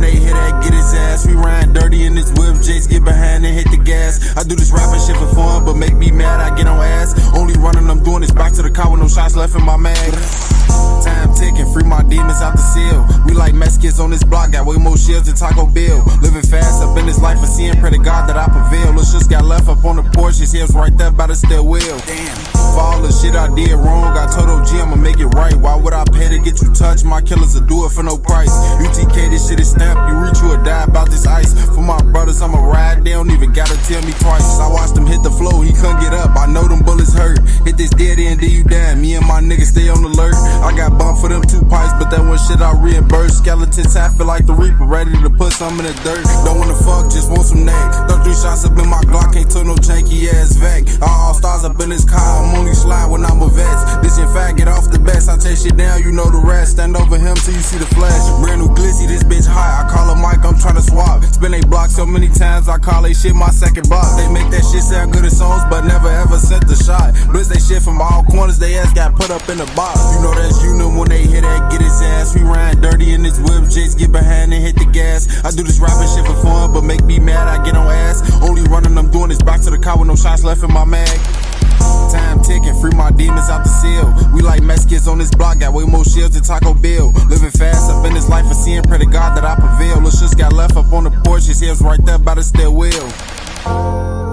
they hit that, get his ass. We riding dirty in this whip, Jakes get behind and hit the gas. I do this rapping shit for fun, but make me mad, I get on ass. Only running, I'm doing this back to the car with no shots left in my mag. Time ticking, free my demons out the seal. We like Mexicans on this block, got way more shells than Taco Bell. Living fast up in this life and seeing, pray to God that I prevail. Let's just got left up on the porch, his heels right there by the stairwell. Damn. For all the shit I did wrong, I told OG I'ma make it right. Why would I pay to get you touched? My killers will do it for no price. UTK, this shit is stamped, you reach, you or die about this ice. For my brothers, I'ma ride, they don't even gotta tell me twice. I watched him hit the floor, he couldn't get up, I know them bullets hurt. Hit this dead end, then you die, me and my niggas stay on alert. I got bumped for them 2 pipes, but that one shit I reimbursed. Skeletons, I feel like the Reaper, ready to put some in the dirt. Don't wanna fuck, just want some neck. 33 shots up in my Glock, can't tell no janky ass vac. All stars up in this car, I'm only slide when I'm a vet. This in fact, get off the best, I take shit down, you know the rest. Stand over him till you see the flash. Brand new glizzy, this bitch hot, I call her Mike, I'm tryna swap. Spin they block so many times, I call they shit my second box. They make that shit sound good in songs, but never ever sent the shot. Blitz they shit from all corners, they ass got put up in the box. You know that's Unum when they hit that, get his ass. We riding dirty in this whip, Jakes get behind and hit the gas. I do this rapping shit for fun, but make me mad, I get on ass. Only running, I'm doing this back to the car with no shots left in my mag. Time ticking, free my demons out the seal. We like Mexicans on this block, got way more shells than Taco Bell. Living fast up in this life and seeing, pray to God that I prevail. Let's just got left up on the porch, his heels right there by the stairwell.